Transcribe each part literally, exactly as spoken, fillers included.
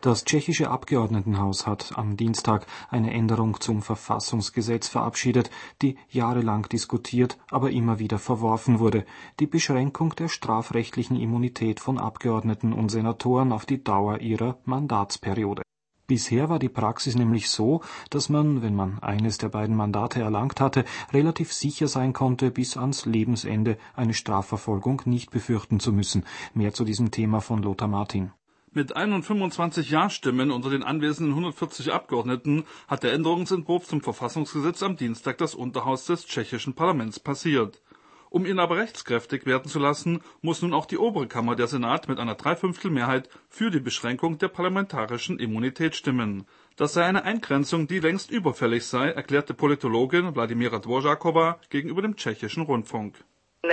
Das tschechische Abgeordnetenhaus hat am Dienstag eine Änderung zum Verfassungsgesetz verabschiedet, die jahrelang diskutiert, aber immer wieder verworfen wurde: die Beschränkung der strafrechtlichen Immunität von Abgeordneten und Senatoren auf die Dauer ihrer Mandatsperiode. Bisher war die Praxis nämlich so, dass man, wenn man eines der beiden Mandate erlangt hatte, relativ sicher sein konnte, bis ans Lebensende eine Strafverfolgung nicht befürchten zu müssen. Mehr zu diesem Thema von Lothar Martin. Mit einundfünfundzwanzig Ja-Stimmen unter den anwesenden hundertvierzig Abgeordneten hat der Änderungsentwurf zum Verfassungsgesetz am Dienstag das Unterhaus des tschechischen Parlaments passiert. Um ihn aber rechtskräftig werden zu lassen, muss nun auch die obere Kammer, der Senat, mit einer Dreiviertelmehrheit für die Beschränkung der parlamentarischen Immunität stimmen. Das sei eine Eingrenzung, die längst überfällig sei, erklärte Politologin Vladimíra Dvořáková gegenüber dem tschechischen Rundfunk.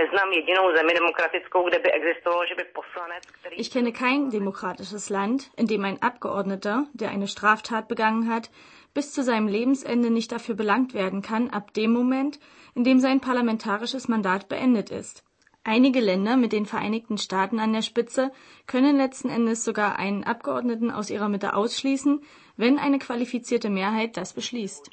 Ich kenne kein demokratisches Land, in dem ein Abgeordneter, der eine Straftat begangen hat, bis zu seinem Lebensende nicht dafür belangt werden kann, ab dem Moment, in dem sein parlamentarisches Mandat beendet ist. Einige Länder mit den Vereinigten Staaten an der Spitze können letzten Endes sogar einen Abgeordneten aus ihrer Mitte ausschließen, wenn eine qualifizierte Mehrheit das beschließt.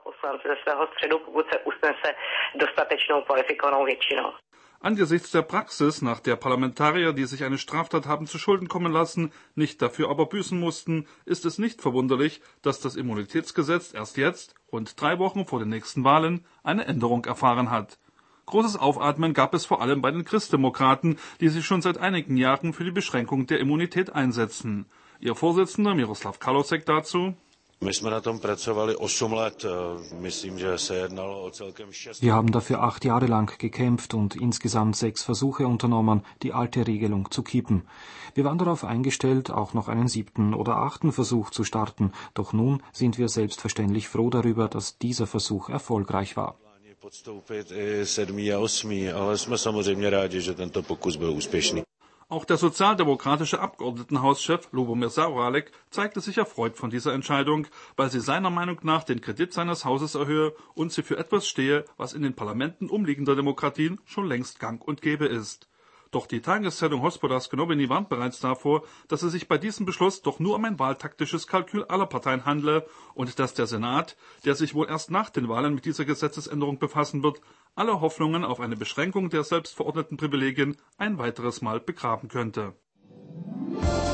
Angesichts der Praxis, nach der Parlamentarier, die sich eine Straftat haben zu Schulden kommen lassen, nicht dafür aber büßen mussten, ist es nicht verwunderlich, dass das Immunitätsgesetz erst jetzt, rund drei Wochen vor den nächsten Wahlen, eine Änderung erfahren hat. Großes Aufatmen gab es vor allem bei den Christdemokraten, die sich schon seit einigen Jahren für die Beschränkung der Immunität einsetzen. Ihr Vorsitzender Miroslav Kalousek dazu: Wir haben dafür acht Jahre lang gekämpft und insgesamt sechs Versuche unternommen, die alte Regelung zu kippen. Wir waren darauf eingestellt, auch noch einen siebten oder achten Versuch zu starten, doch nun sind wir selbstverständlich froh darüber, dass dieser Versuch erfolgreich war. Auch der sozialdemokratische Abgeordnetenhauschef Lubomir Zaorálek zeigte sich erfreut von dieser Entscheidung, weil sie seiner Meinung nach den Kredit seines Hauses erhöhe und sie für etwas stehe, was in den Parlamenten umliegender Demokratien schon längst gang und gäbe ist. Doch die Tageszeitung Hospodářské noviny warnt bereits davor, dass es sich bei diesem Beschluss doch nur um ein wahltaktisches Kalkül aller Parteien handle und dass der Senat, der sich wohl erst nach den Wahlen mit dieser Gesetzesänderung befassen wird, alle Hoffnungen auf eine Beschränkung der selbstverordneten Privilegien ein weiteres Mal begraben könnte.